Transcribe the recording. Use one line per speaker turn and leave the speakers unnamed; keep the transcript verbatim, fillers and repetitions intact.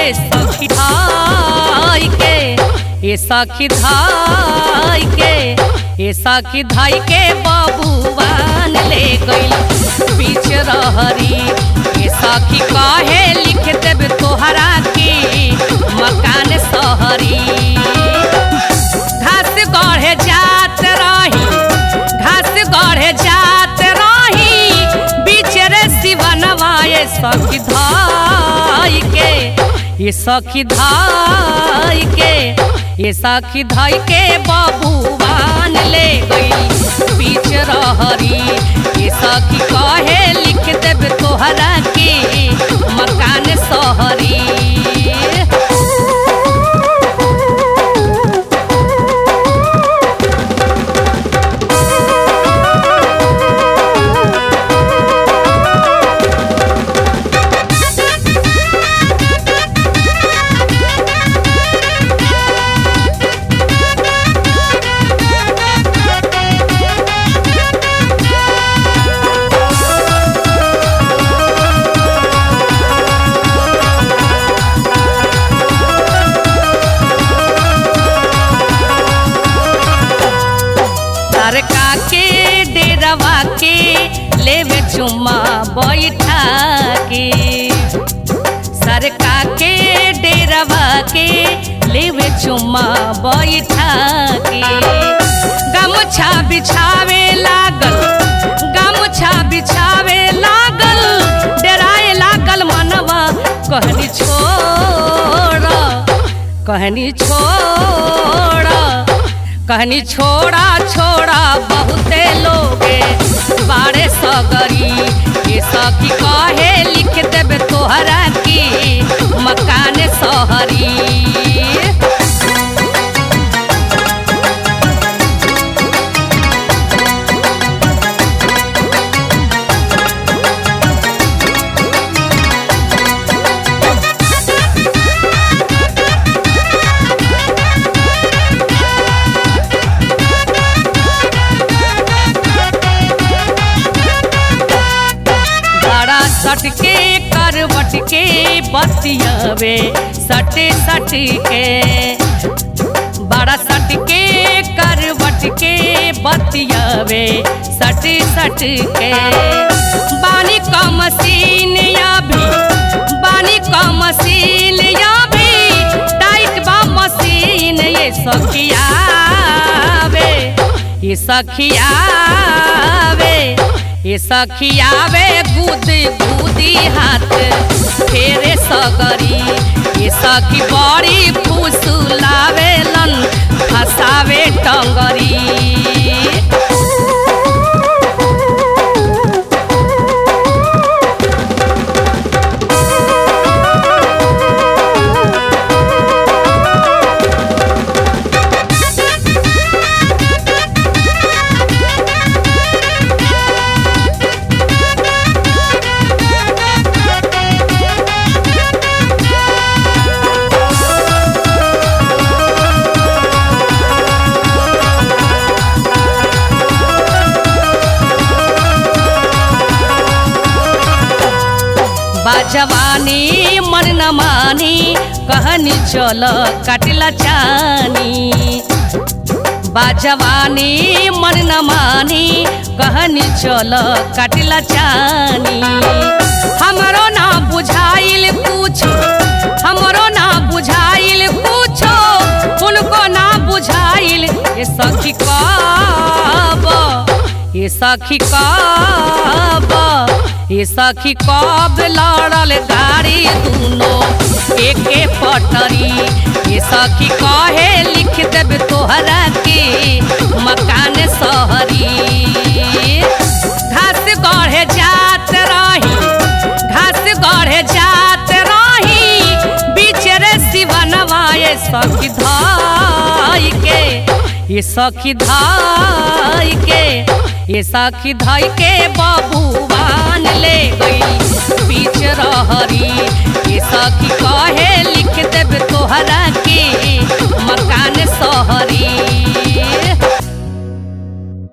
ये सखी धाई के ये सखी धाई के ये सखी धाई के बबुआन ले गइल बीच रहरी। ये सखी काहे लिख देब तोहरा की मकान सहरी। घास गढ़े जात रही घास गढ़े जात रही बीच रे सिवनवा ये सखी धाई के ये सखी धाई के ये सखी धाई के बबुआन ले गई बीच रहरी। ये सखी काहे लिख देब तोहरा की मकान सहरी। सरका के डेरवा के लेवे चुम्मा बैठा के सरका के डेरवा के लेवे चुम्मा बैठा के। गमछा बिछावे लागल गमछा बिछावे लागल डराए लागल मनवा कहनी छोड़ कहनी छोड़ कहनी छोड़ा छोड़ा बहुते लोगे बारे सगरी। ये सखी काहे लिख देब तोहरा की मकान सहरी। सटके करवट के बतियावे सटे सट के बड़ा सटके करवट के बतियावे सटे सट के। बानी का मशीन या भी बानी का मशीन या भी टाइट बा मशीन। ये सखियावे ये सखियावे ये सखियावे गुदी गुदी हाथ फेरे सगरी। ये सखी बड़ी फुसुलावे लन फसावे टंगरी। बाजवानी मन न मानी कहनी चल काटिला चानी। बाजवानी मन न मानी कहनी चल काटिला चानी। हमरो ना बुझाइल कुछ हमरो ना बुझाइल कुछ उनको ना बुझाइल। ये सखी कब ये सखी कब ये सखी कब लड़ल गाड़ी दूनो एके पटरी। ये सखी काहे लिख देब तोहरा की मकान सहरी। घास गढ़े जात रही घास गढ़े जात रही बीच रे सिवनवा। ये सखी धाई के ये सखी धाई के ये सखी धाई के बबुआन ले गई बीच